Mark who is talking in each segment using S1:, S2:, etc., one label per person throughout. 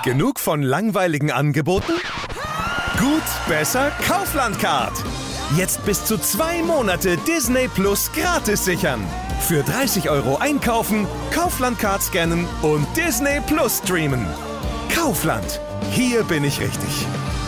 S1: Genug von langweiligen Angeboten? Gut, besser, Kaufland-Card. Jetzt bis zu 2 Monate Disney Plus gratis sichern. Für 30 € einkaufen, Kaufland-Card scannen und Disney Plus streamen. Kaufland. Hier bin ich richtig.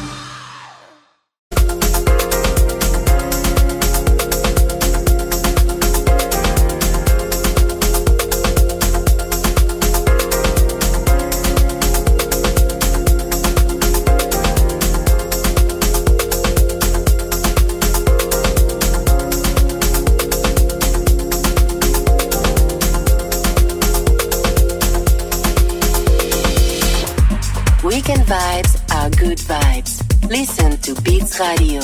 S2: Weekend vibes are good vibes. Listen to Beats Radio.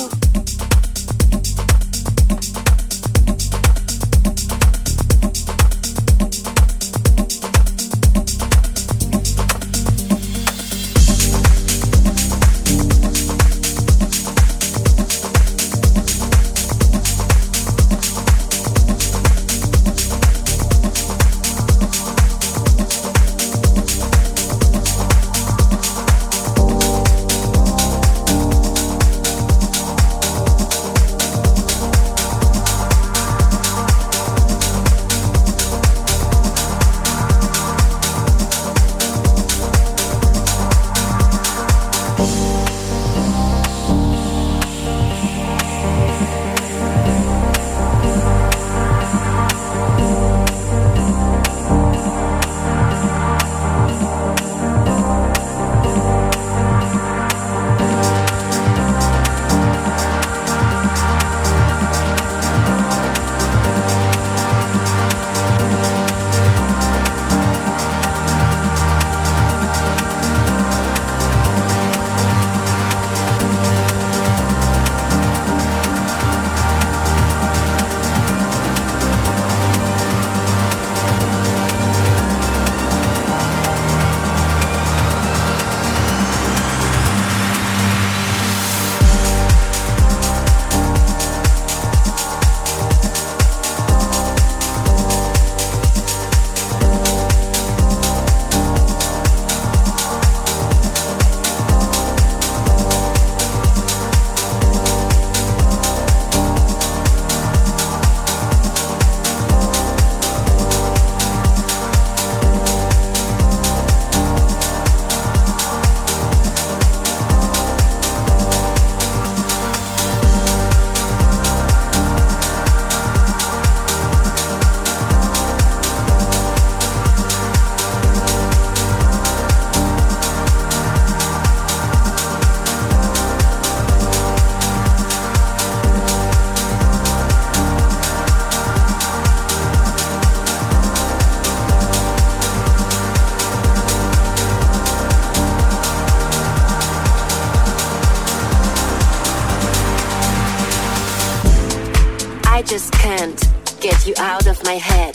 S2: I just can't get you out of my head.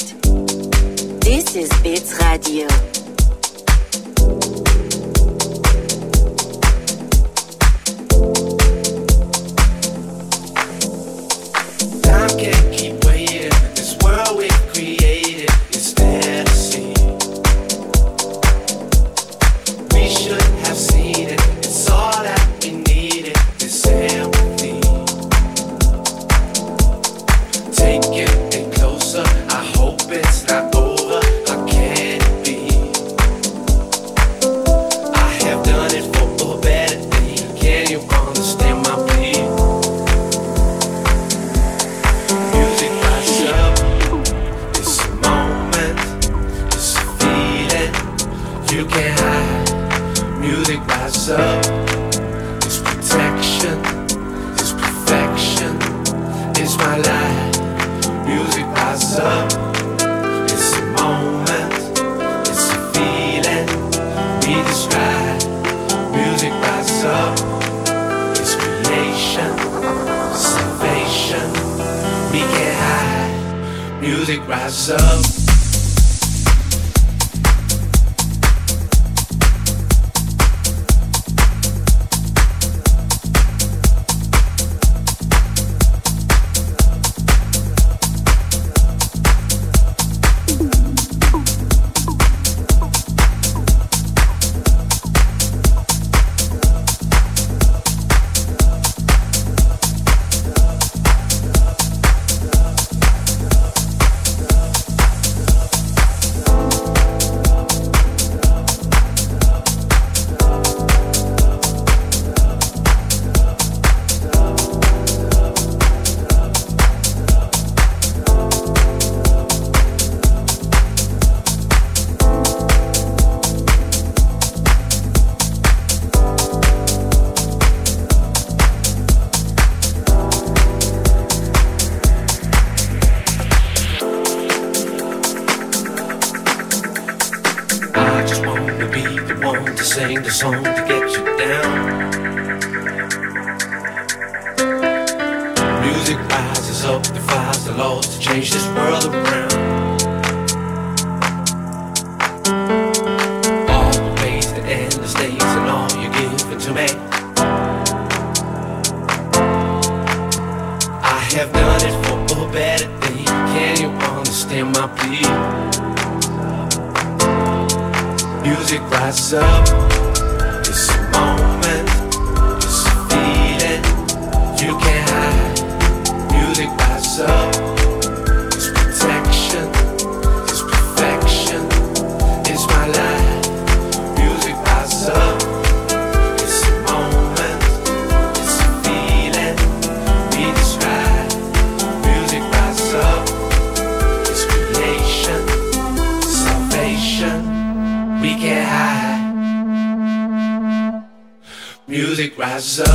S2: This is Beats Radio.
S3: Time can't keep waiting. This world we created is fantasy. We should have seen it. It's all that we needed. This empathy. Taking it closer. I hope it's not over. How can it be? I have done it for a better day. Can you understand my plea? Music lights up. It's a moment. It's a feeling you can't hide. Music lights up. It's protection. It's perfection. It's my life. Music lights up. It's a moment. It's a feeling we describe. Music lights up. It's creation. Salvation. We can't hide. Music rise up. to sing the song to get you down. Music rises up, defies the laws to change this world around. All the ways, the endless days, and all you're giving to me. I have done it for a better day. Can you understand my plea? Music rises up. It's a moment, it's a feeling you can't hide. Music rises up. It's protection, it's perfection, it's my life. Music rises up. It's a moment, it's a feeling we describe. Music rises up. It's creation, salvation, we can't hide. Music rises up.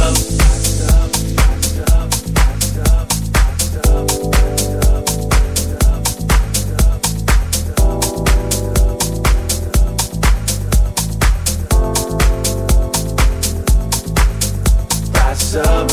S3: Rise up.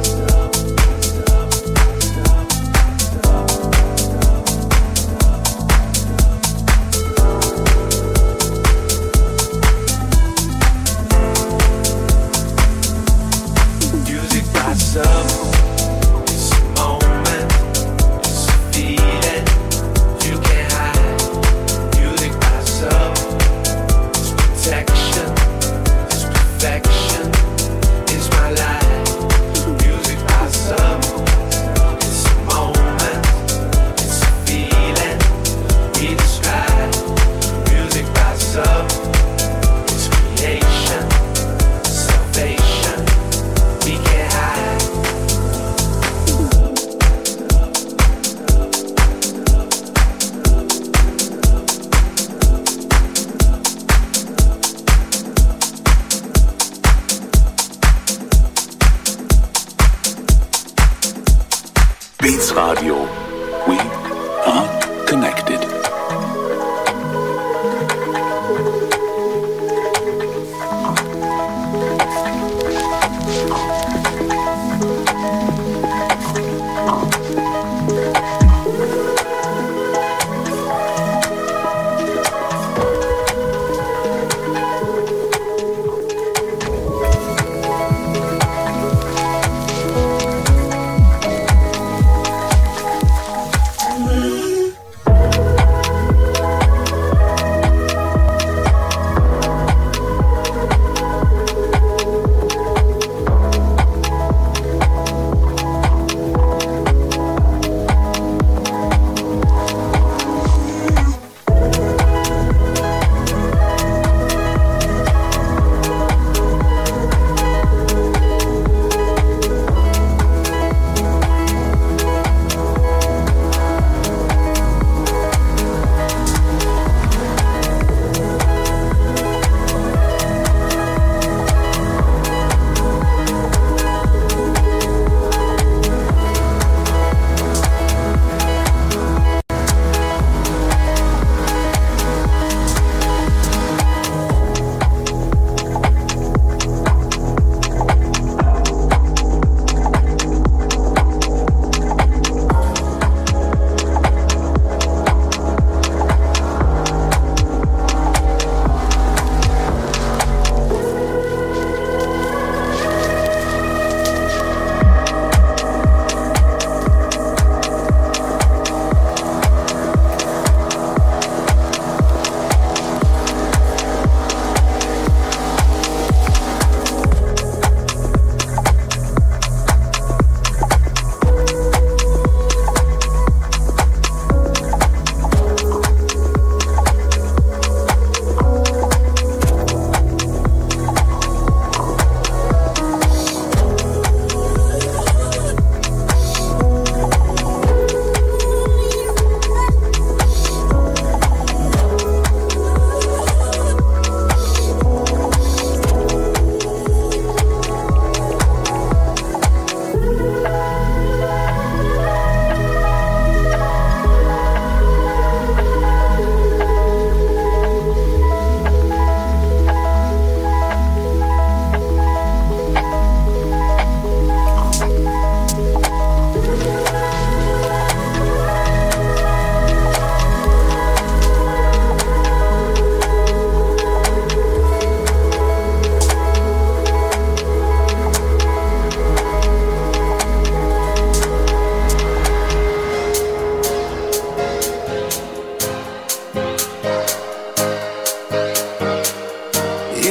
S4: Beats Radio. We are connected.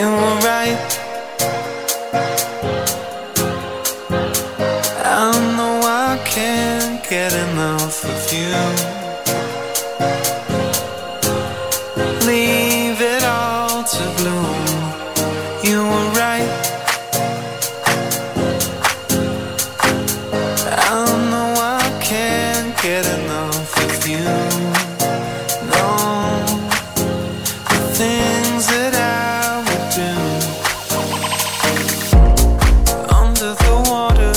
S3: You were right. I know I can't get enough of you. Leave it all to bloom. You were right. I know I can't get enough of you. No, the things that I would do under the water.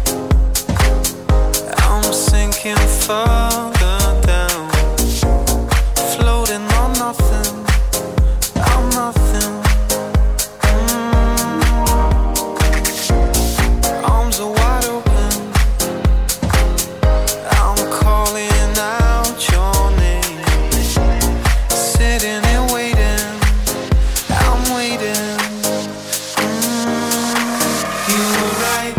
S3: I'm sinking further down, floating on nothing. I'm nothing. Arms are wide open. I'm calling out your name. Sitting here waiting. I'm waiting. You were right.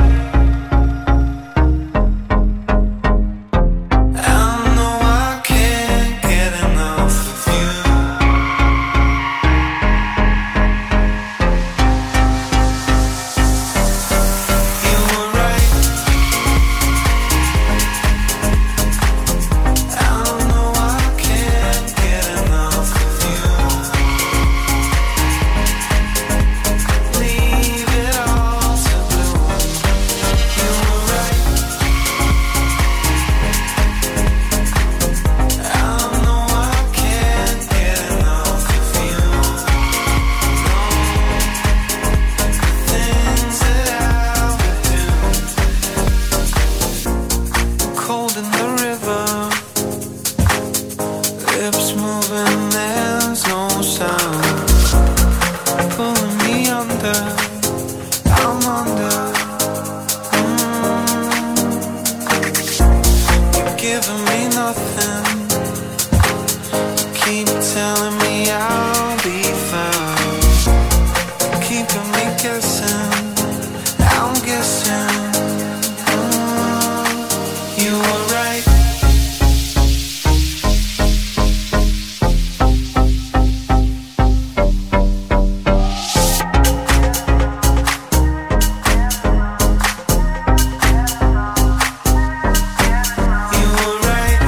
S3: I know I can't get enough of you. You were right. I know I can't get enough of you. Leave it all to bloom. You were right. I know I can't get enough of you. Things that I would do. Cold in the river, lips moving, there's no sound. Pulling me under, I'm under. You're giving me nothing. Keep telling me I'll be found. Keeping me guessing, I'm guessing. You were right. You were right.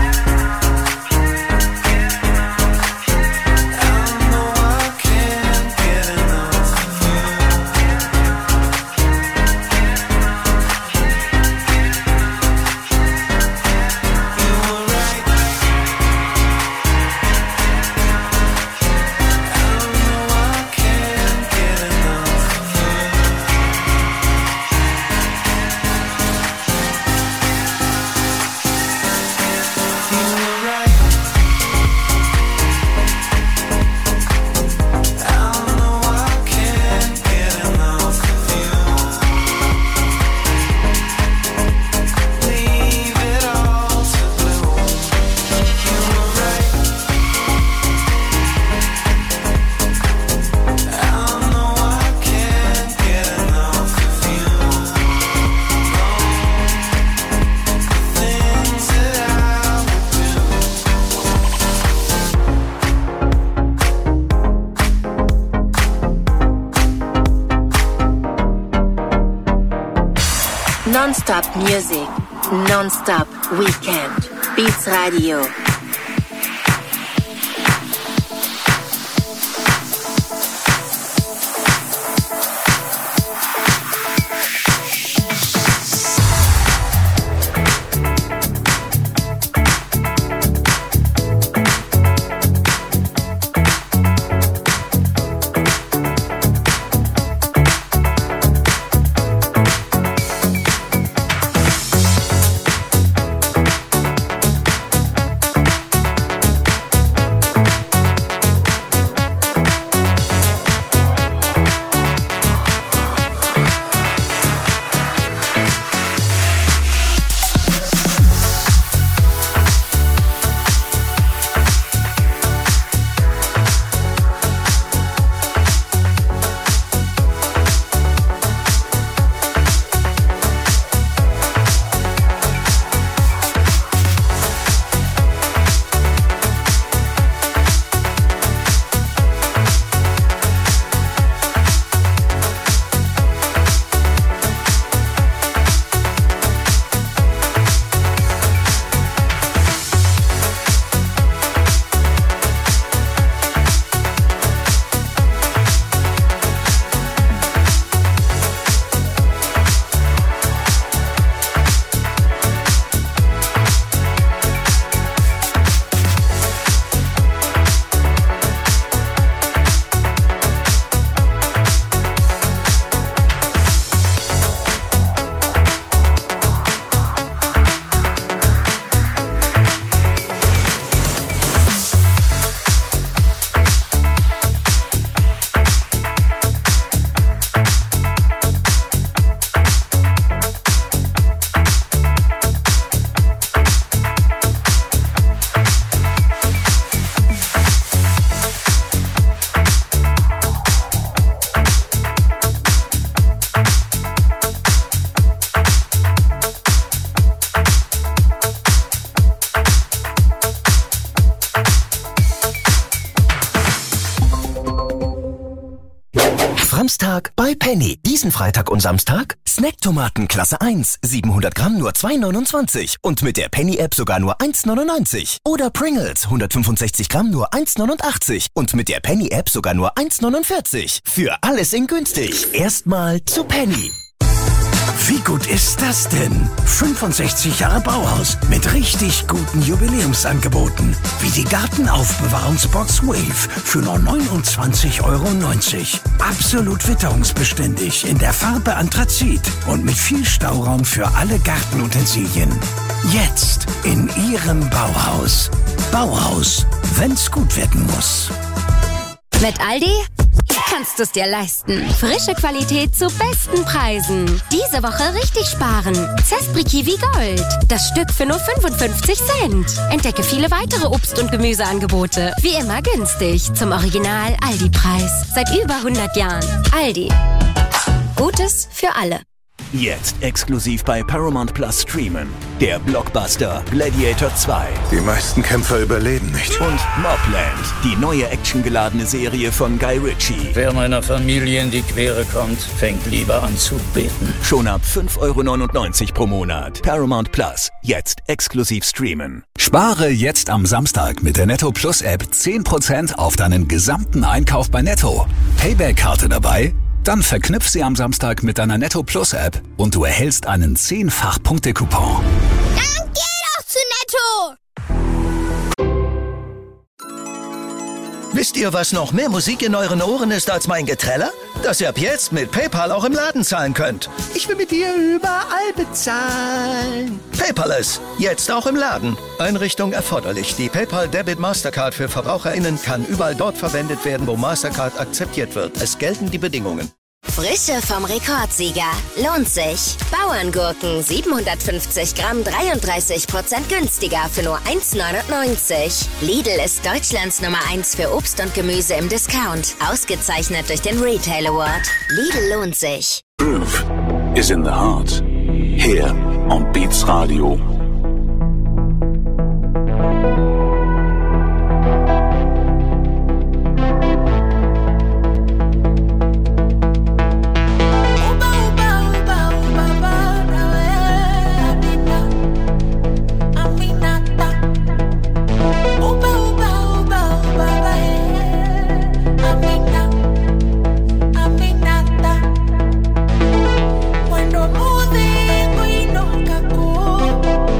S3: I know I can't get enough of you. You were right. I know I can't get enough of you. You were right. I know I can't get enough of you. Leave it all to bloom. You were right. I know I can't get enough of you. Things that I would do.
S2: Non-stop music, non-stop weekend. Beats Radio.
S5: Framstag bei Penny. Diesen Freitag und Samstag Snacktomaten Klasse 1, 700 Gramm nur 2,29 und mit der Penny-App sogar nur 1,99. Oder Pringles, 165 Gramm nur 1,89 und mit der Penny-App sogar nur 1,49. Für alles in günstig. Erstmal zu Penny.
S6: Wie gut ist das denn? 65 Jahre Bauhaus mit richtig guten Jubiläumsangeboten. Wie die Gartenaufbewahrungsbox Wave für nur 29,90 €. Absolut witterungsbeständig in der Farbe Anthrazit und mit viel Stauraum für alle Gartenutensilien. Jetzt in Ihrem Bauhaus. Bauhaus, wenn's gut werden muss.
S7: Mit Aldi kannst du es dir leisten. Frische Qualität zu besten Preisen. Diese Woche richtig sparen. Zespri Kiwi Gold. Das Stück für nur 55 Cent. Entdecke viele weitere Obst- und Gemüseangebote. Wie immer günstig. Zum Original Aldi-Preis. Seit über 100 Jahren. Aldi. Gutes für alle.
S8: Jetzt exklusiv bei Paramount Plus streamen. Der Blockbuster Gladiator 2.
S9: Die meisten Kämpfer überleben nicht.
S8: Und Mobland, die neue actiongeladene Serie von Guy Ritchie.
S10: Wer meiner Familie in die Quere kommt, fängt lieber an zu beten.
S8: Schon ab 5,99 € pro Monat. Paramount Plus, jetzt exklusiv streamen.
S11: Spare jetzt am Samstag mit der Netto Plus App 10% auf deinen gesamten Einkauf bei Netto. Payback-Karte dabei? Dann verknüpf sie am Samstag mit deiner Netto Plus App und du erhältst einen 10-fach-Punkte-Coupon.
S12: Dann geh doch zu Netto!
S13: Wisst ihr, was noch mehr Musik in euren Ohren ist als mein Geträller? Dass ihr ab jetzt mit PayPal auch im Laden zahlen könnt. Ich will mit dir überall bezahlen. PayPal jetzt auch im Laden. Einrichtung erforderlich. Die PayPal Debit Mastercard für VerbraucherInnen kann überall dort verwendet werden, wo Mastercard akzeptiert wird. Es gelten die Bedingungen.
S2: Frische vom Rekordsieger. Lohnt sich. Bauerngurken 750 Gramm 33% günstiger für nur 1,99. Lidl ist Deutschlands Nummer 1 für Obst und Gemüse im Discount. Ausgezeichnet durch den Retail Award. Lidl lohnt sich.
S4: Groove is in the heart. Here on Beats Radio.
S3: Cuando mude, voy no caco.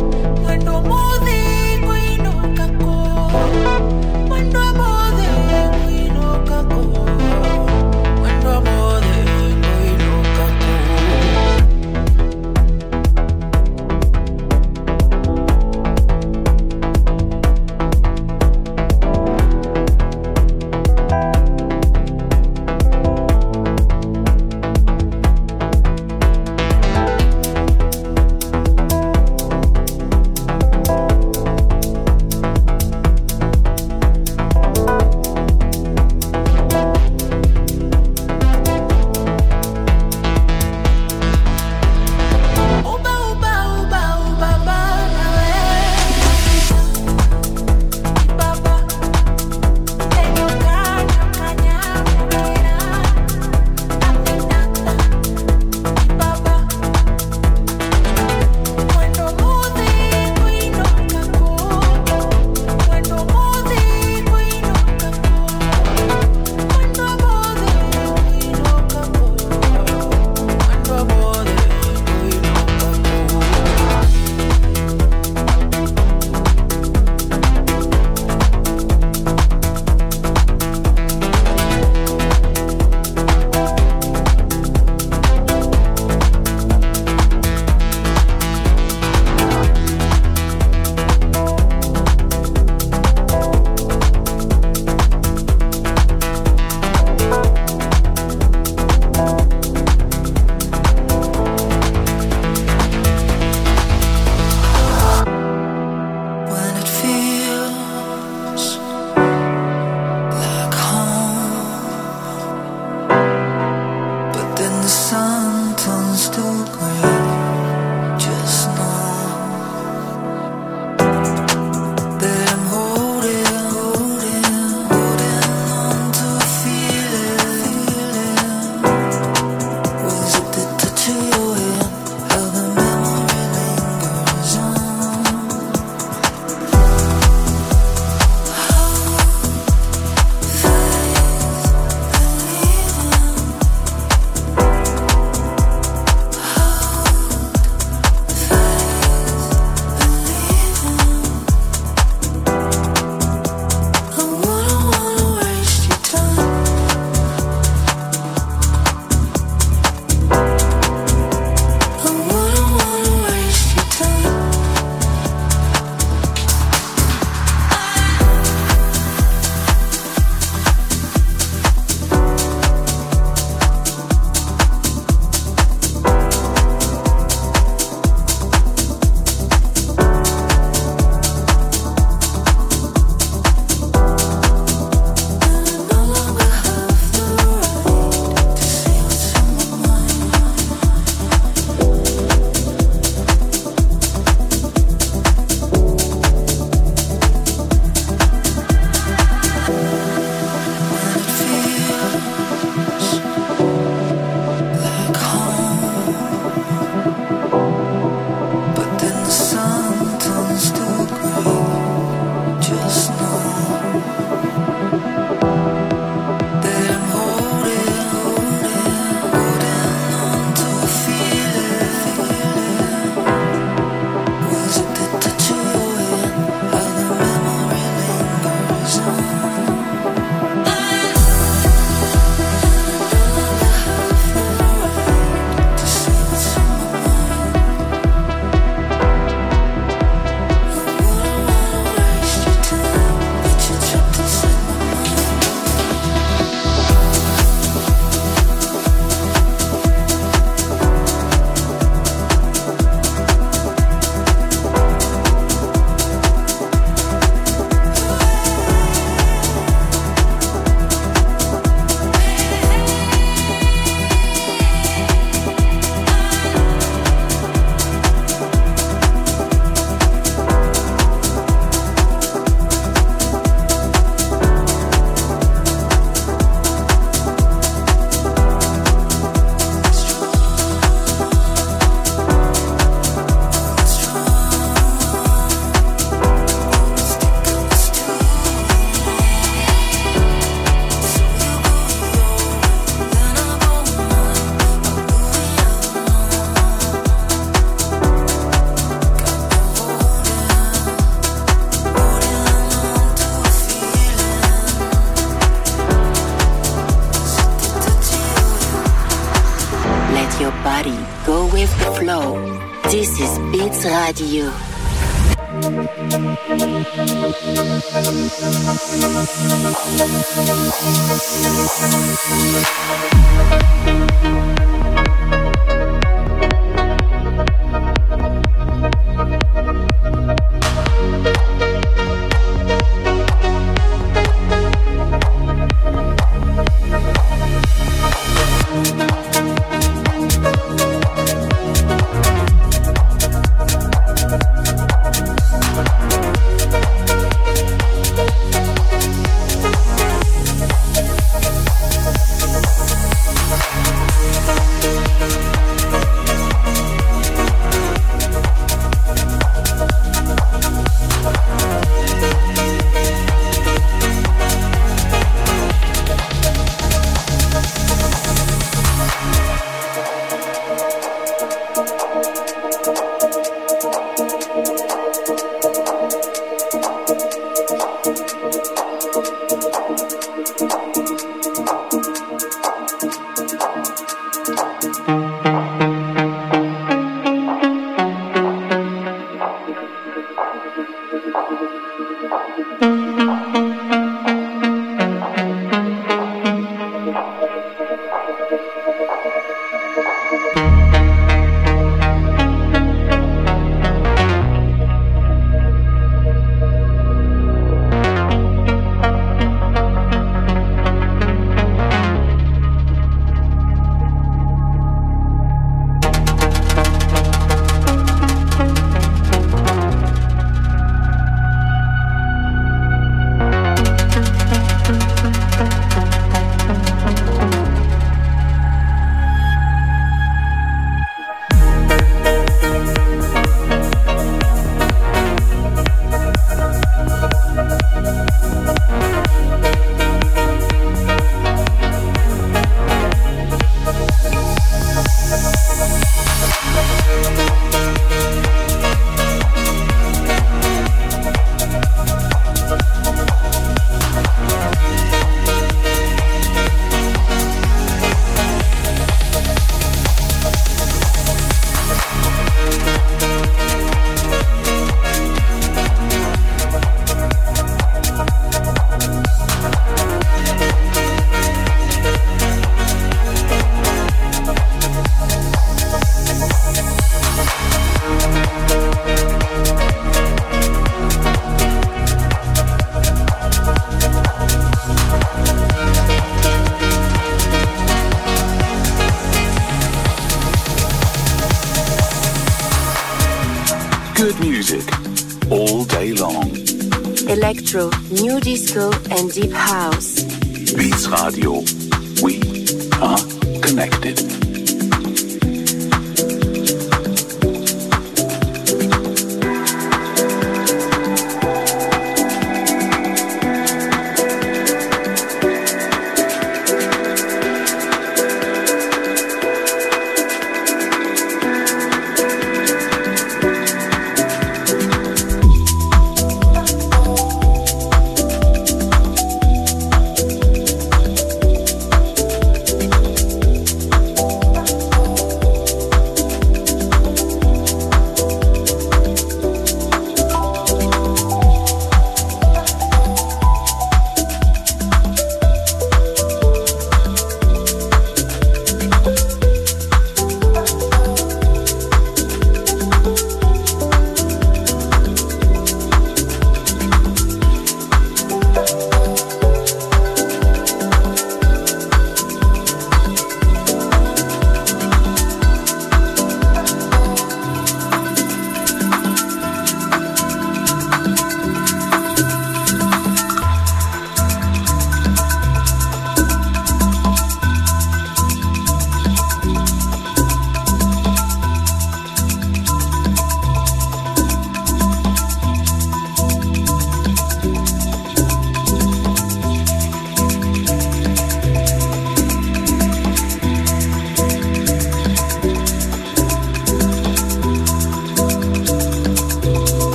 S14: Let your body go with the flow. This is Beats Radio.
S4: Good music all day long.
S14: Electro, new disco and deep house.
S4: Beats Radio. We are connected.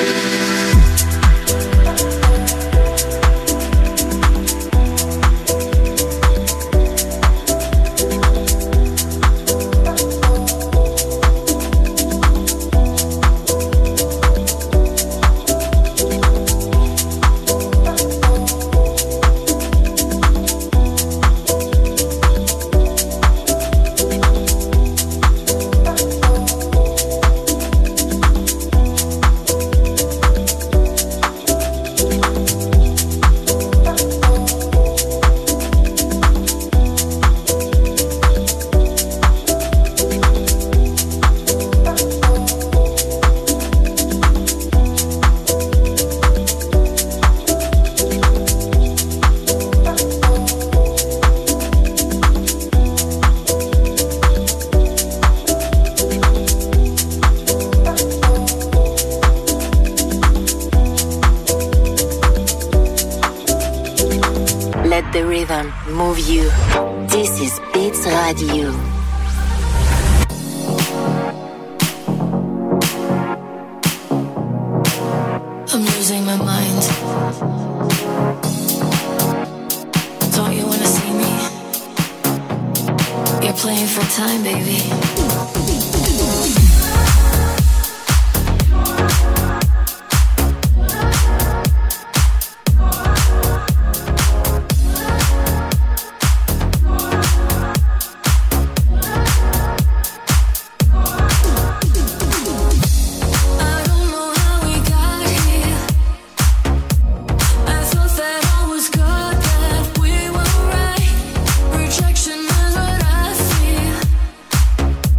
S14: Let the rhythm move you. This is Beats Radio.
S15: I'm losing my mind. Don't you wanna see me? You're playing for time, baby. Rejection is what I feel.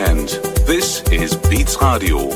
S4: weekend. This is Beats Radio.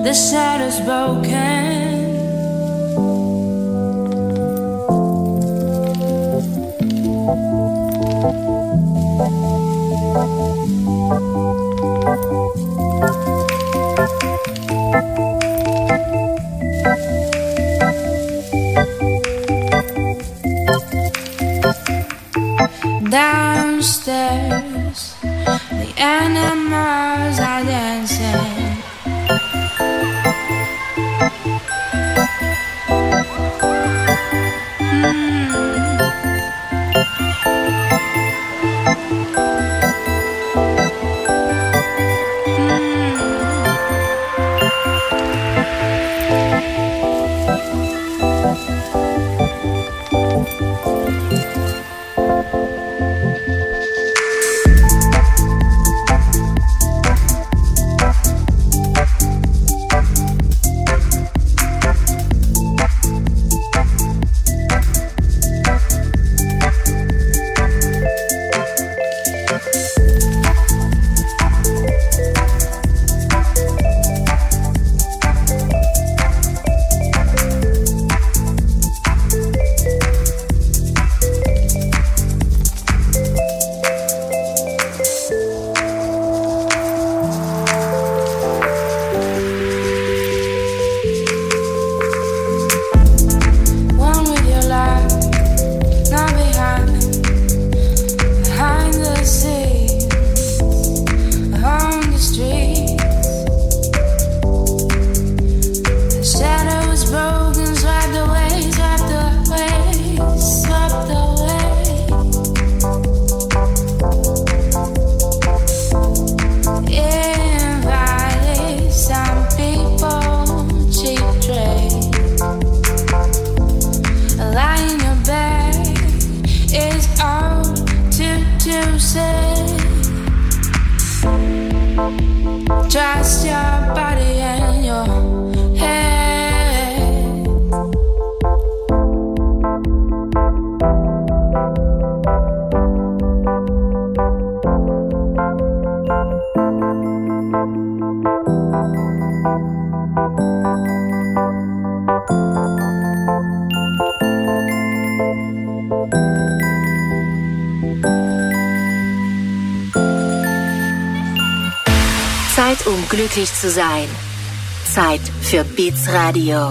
S16: the shadow's broken. Downstairs, the animals are dancing. Trust your body and your head.
S14: Zeit, um glücklich zu sein. Zeit für Beats Radio.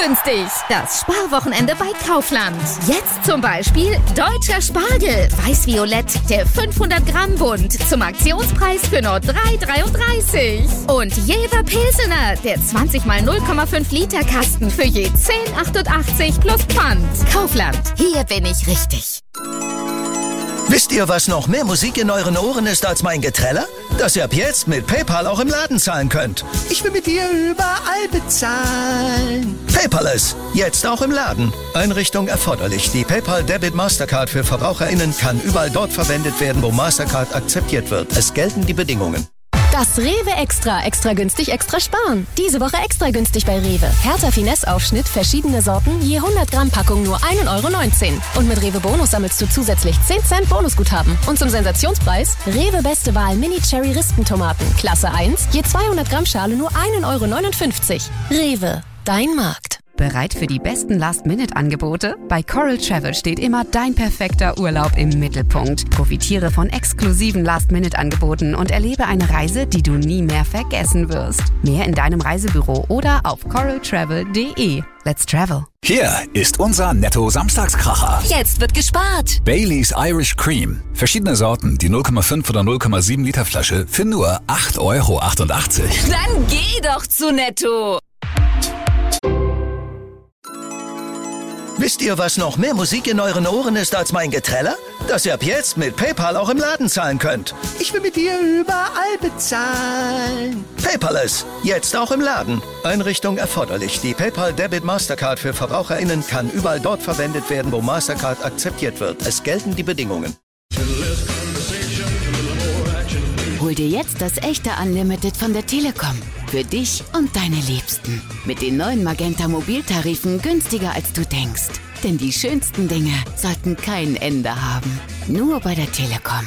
S17: günstig. Das Sparwochenende bei Kaufland. Jetzt zum Beispiel deutscher Spargel, weiß-violett, der 500 Gramm Bund zum Aktionspreis für nur 3,33. Und Jever Pilsener, der 20 mal 0,5 Liter Kasten für je 10,88 plus Pfand. Kaufland, hier bin ich richtig.
S13: Wisst ihr, was noch mehr Musik in euren Ohren ist als mein Geträller? Dass ihr ab jetzt mit PayPal auch im Laden zahlen könnt. Ich will mit dir überall bezahlen. Paperless, jetzt auch im Laden. Einrichtung erforderlich. Die PayPal Debit Mastercard für VerbraucherInnen kann überall dort verwendet werden, wo Mastercard akzeptiert wird. Es gelten die Bedingungen.
S18: Das Rewe Extra. Extra günstig, extra sparen. Diese Woche extra günstig bei Rewe. Hertha Finesse-Aufschnitt, verschiedene Sorten, je 100 Gramm Packung nur 1,19 €. Und mit Rewe Bonus sammelst du zusätzlich 10 Cent Bonusguthaben. Und zum Sensationspreis, Rewe Beste Wahl Mini-Cherry-Rispentomaten. Klasse 1, je 200 Gramm Schale nur 1,59 €. Rewe, dein Markt.
S19: Bereit für die besten Last-Minute-Angebote? Bei Coral Travel steht immer dein perfekter Urlaub im Mittelpunkt. Profitiere von exklusiven Last-Minute-Angeboten und erlebe eine Reise, die du nie mehr vergessen wirst. Mehr in deinem Reisebüro oder auf coraltravel.de. Let's travel.
S11: Hier ist unser Netto-Samstagskracher.
S7: Jetzt wird gespart.
S11: Baileys Irish Cream. Verschiedene Sorten, die 0,5 oder 0,7 Liter Flasche für nur 8,88 €.
S7: Dann geh doch zu Netto.
S13: Wisst ihr, was noch mehr Musik in euren Ohren ist als mein Geträller? Dass ihr ab jetzt mit PayPal auch im Laden zahlen könnt. Ich will mit dir überall bezahlen. Paperless, jetzt auch im Laden. Einrichtung erforderlich. Die PayPal Debit Mastercard für VerbraucherInnen kann überall dort verwendet werden, wo Mastercard akzeptiert wird. Es gelten die Bedingungen.
S20: Hol dir jetzt das echte Unlimited von der Telekom. Für dich und deine Liebsten. Mit den neuen Magenta Mobiltarifen günstiger als du denkst. Denn die schönsten Dinge sollten kein Ende haben. Nur bei der Telekom.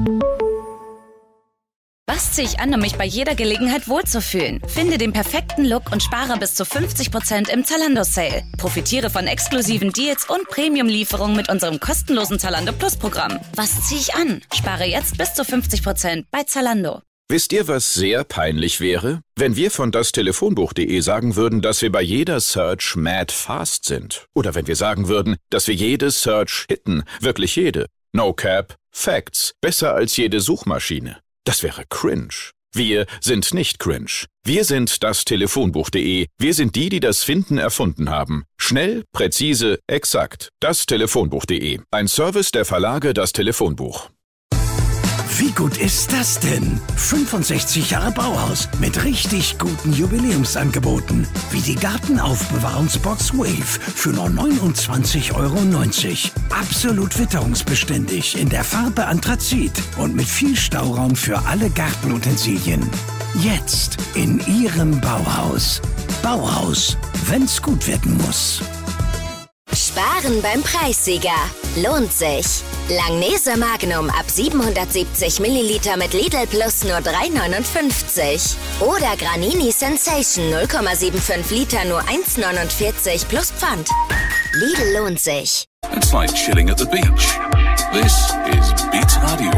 S21: Was ziehe ich an, um mich bei jeder Gelegenheit wohlzufühlen? Finde den perfekten Look und spare bis zu 50% im Zalando-Sale. Profitiere von exklusiven Deals und Premium-Lieferungen mit unserem kostenlosen Zalando Plus-Programm. Was ziehe ich an? Spare jetzt bis zu 50% bei Zalando.
S22: Wisst ihr, was sehr peinlich wäre? Wenn wir von dastelefonbuch.de sagen würden, dass wir bei jeder Search mad fast sind. Oder wenn wir sagen würden, dass wir jede Search hitten. Wirklich jede. No cap. Facts. Besser als jede Suchmaschine. Das wäre cringe. Wir sind nicht cringe. Wir sind dastelefonbuch.de. Wir sind die das Finden erfunden haben. Schnell, präzise, exakt. Dastelefonbuch.de. Ein Service der Verlage Das Telefonbuch.
S6: Wie gut ist das denn? 65 Jahre Bauhaus mit richtig guten Jubiläumsangeboten. Wie die Gartenaufbewahrungsbox Wave für nur 29,90 €. Absolut witterungsbeständig in der Farbe Anthrazit und mit viel Stauraum für alle Gartenutensilien. Jetzt in Ihrem Bauhaus. Bauhaus, wenn's gut werden muss.
S2: Sparen beim Preissieger. Lohnt sich. Langnese Magnum ab 770 Milliliter mit Lidl Plus nur 3,59. Oder Granini Sensation 0,75 Liter nur 1,49 plus Pfand. Lidl lohnt sich.
S4: It's like chilling at the beach. This is Beats Radio.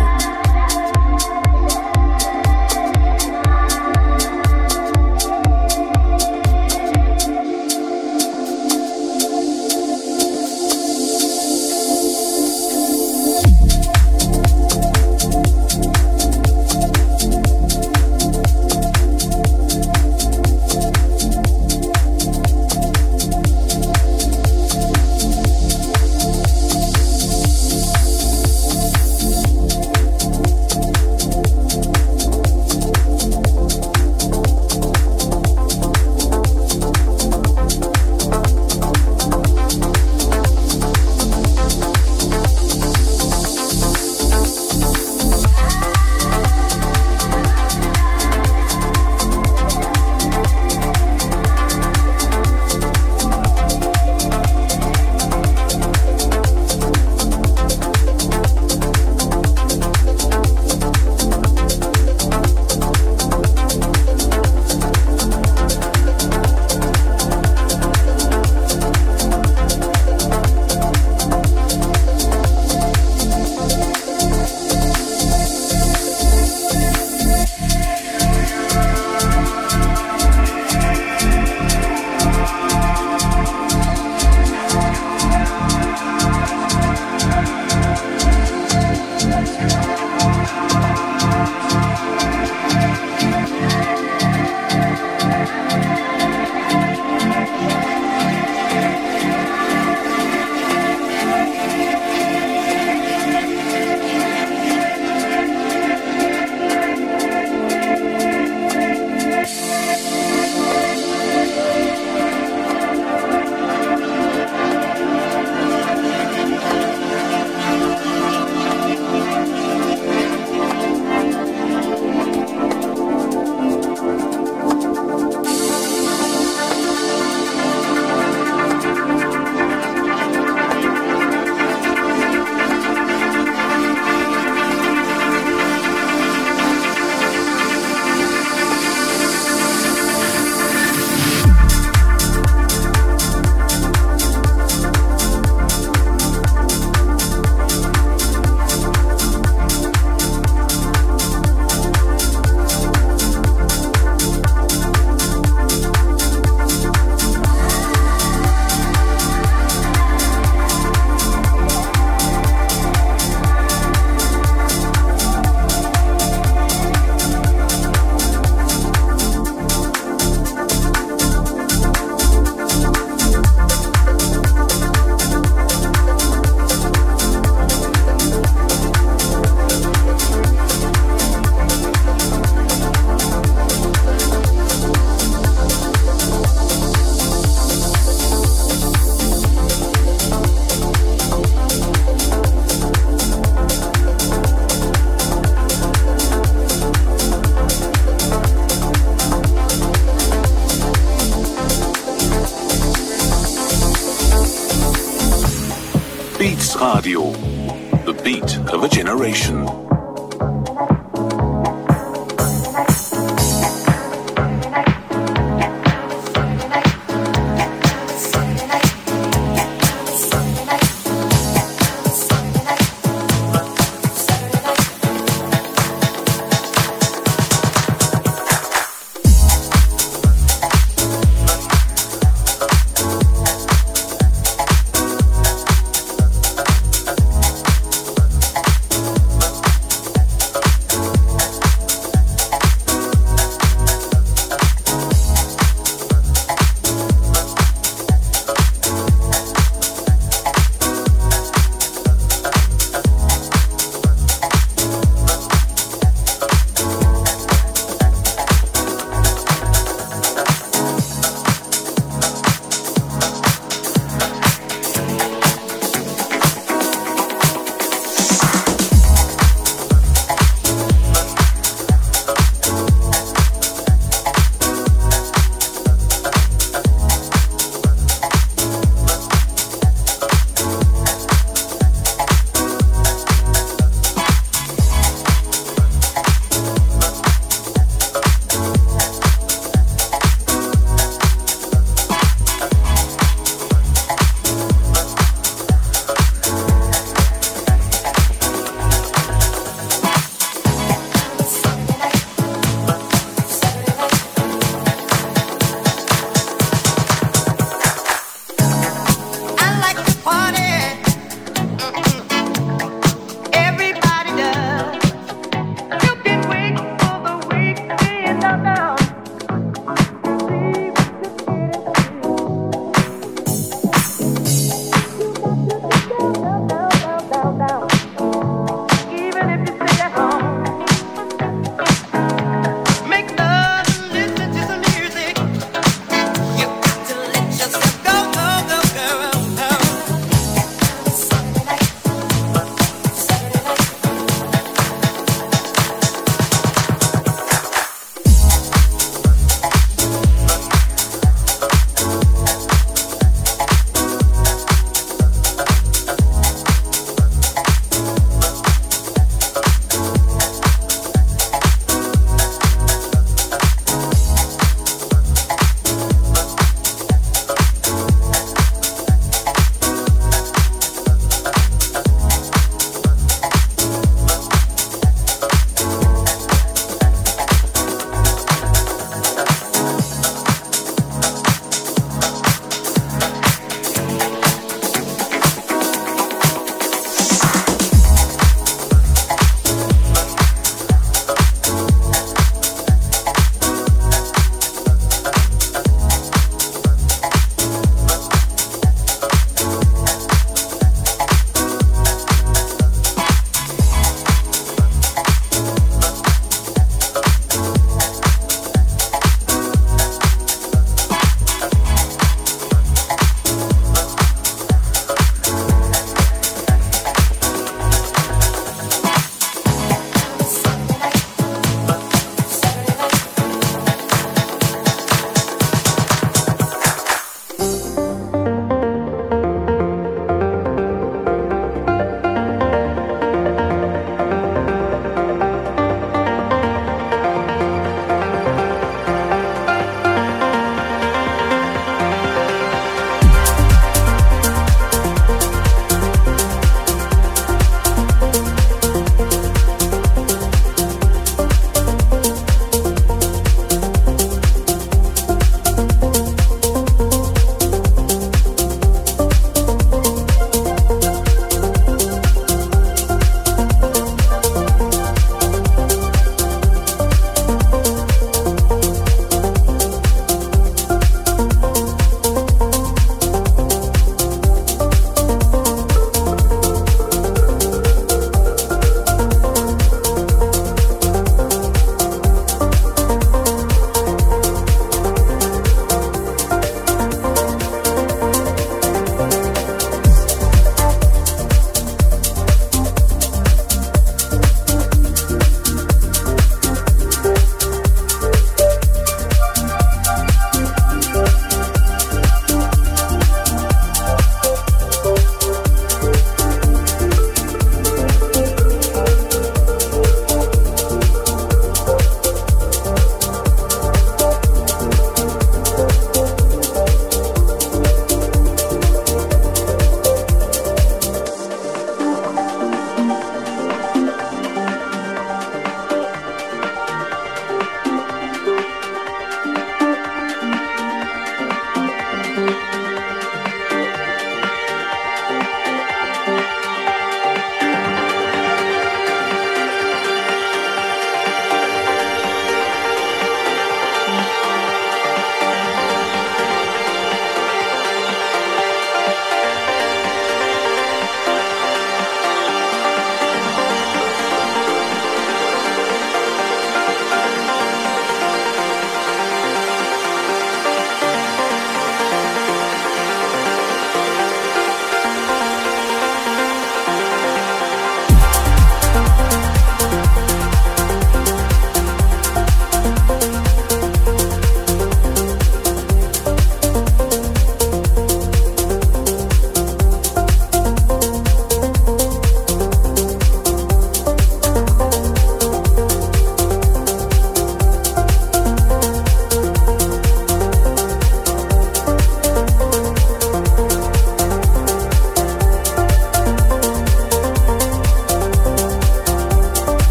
S4: Beats Radio. The beat of a generation.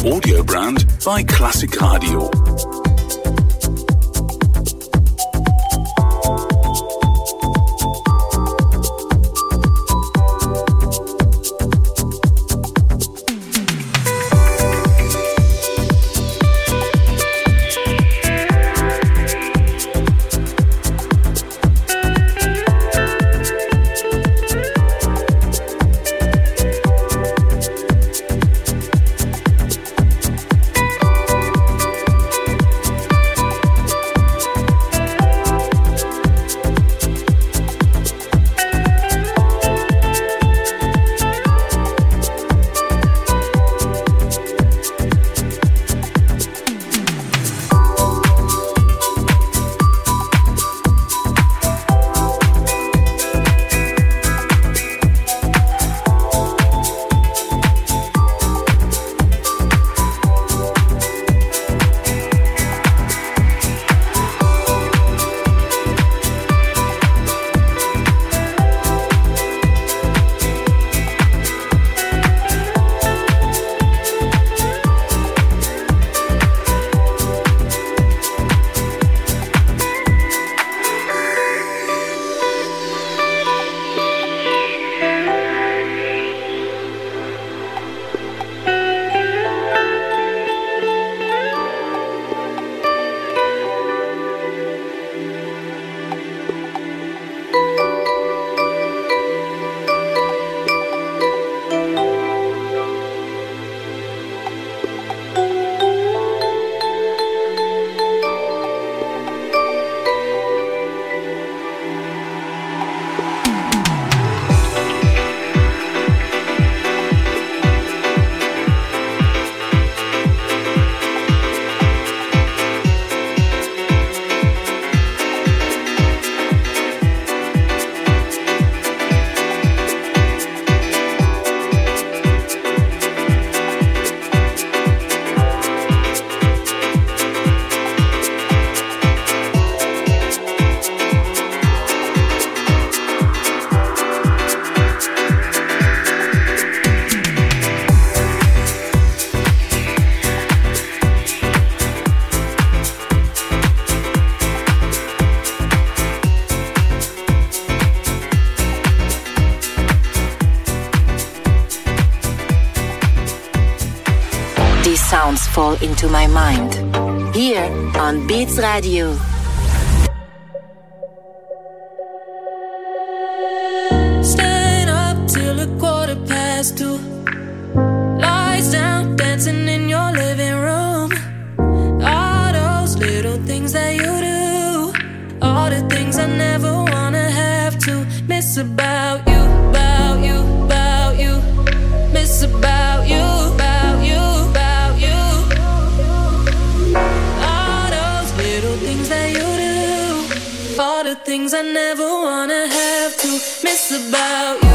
S4: audio brand by Classic Radio.
S14: Sounds fall into my mind. Here on Beats Radio.
S16: Staying up till 2:15. Lights down, dancing in your living room. All those little things that you do. All the things I never wanna have to miss about you, about you, about you. Miss about you, about you. All the things I never wanna have to miss about you.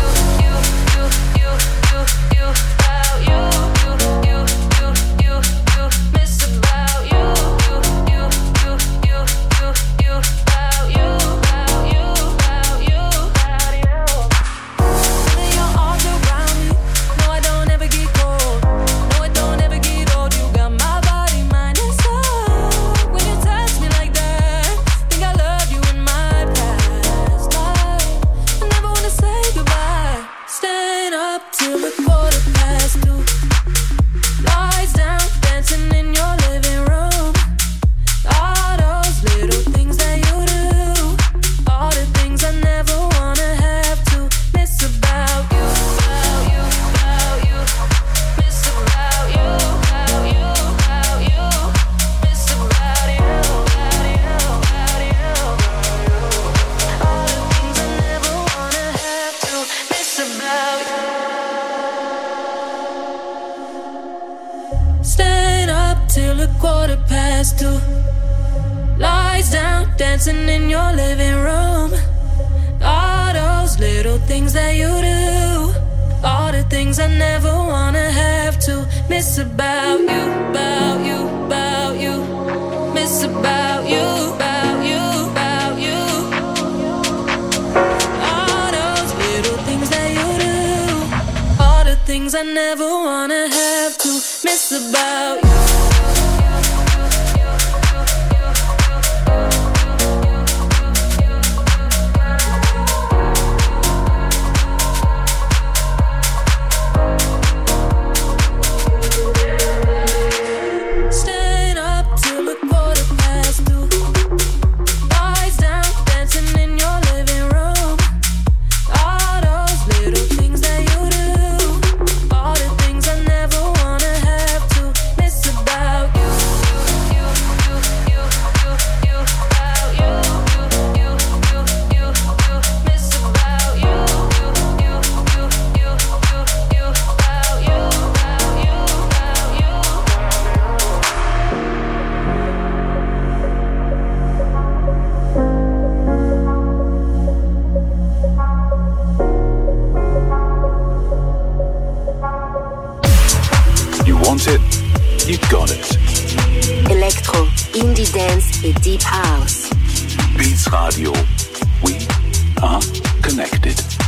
S16: Staying up till 2:15. Lights down, dancing in your living room. All those little things that you do. All the things I never wanna have to miss about you, about you, about you. Miss about you, about you, about you. All those little things that you do. All the things I never wanna have to miss about you.
S4: You got it.
S14: Electro, Indie Dance et Deep House.
S4: Beats Radio. We are connected.